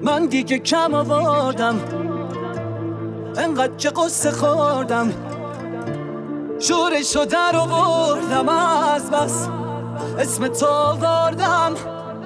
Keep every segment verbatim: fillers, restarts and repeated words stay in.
من دیگه کم آوردم، انقدر که قصه خوردم، شورشو در آوردم، از بس اسم تو آوردم.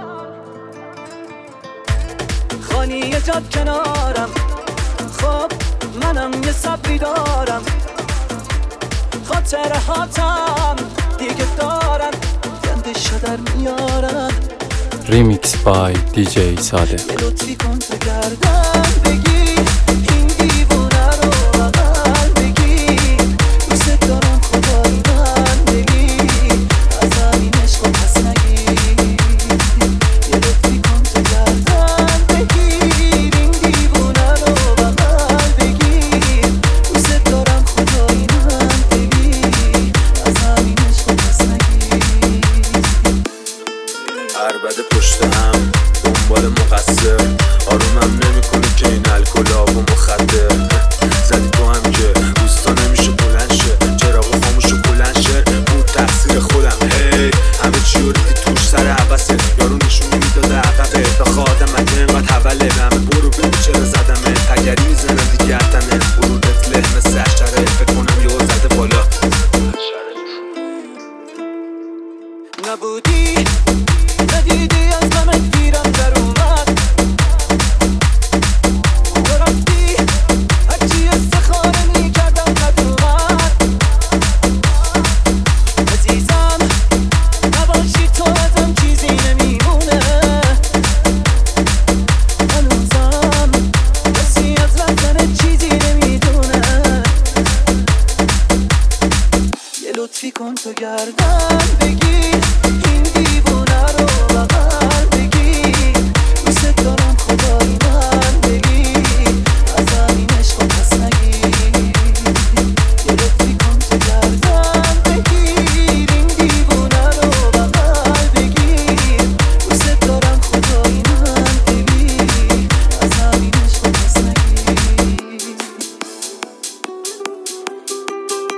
خانی یه جاد کنارم، خب منم یه صبری دارم، خاطره هاتم دیگه دارم، گندشو در میارم. ریمیکس بای دی جی صادق. یه لطفی کن تو گردن بگیر، این دیوونه رو بغل بگیر، دوست دارم خدایی من بگیر، از همین عشق و پس نگیر. یه لطفی کن تو گردن بگیر، این دیوونه رو بغل بگیر، دوست دارم خدایی من بگیر، از همین عشق و پس نگیر. عربده پشت هم دنبال مقصر، آرومم نمیکنه که این الکلاب و مخدر. زدی تو هم که روستا نمیشه بلند شه، چراغ خاموش و بلند شه، بود تقصیر خودم. هی همه چی رو ریدی توش، سر عبسه یارو نشون میداده عقبه، تا خواهدم اگه اینقدر حوله به همه برو ببین چرا زدمه، تگری میزنم دیگه حتنه برودت له مثل حشره، فکر کنم یهو زده بالا. نبودی ندیدی از غمت گیرم در اومد، تو رفتی هرچی استخاره میکردم ندومد. عزیزم نباشی تو ازم چیزی نمیمونه، هنوزم کسی از رفتن چیزی نمیدونه. یه لطفی کن تو گردن بگیر، این دیوونه رو بغل بگیر، دوست دارم خدایی من بگیر، از همین عشق و پس نگیر. یه لطفی کن تو گردن بگیر، این دیوونه رو بغل بگیر، دوست دارم خدایی من بگیر، از همین عشق و پس نگیر.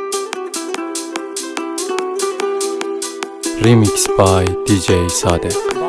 ریمیکس بای دی جی صادق.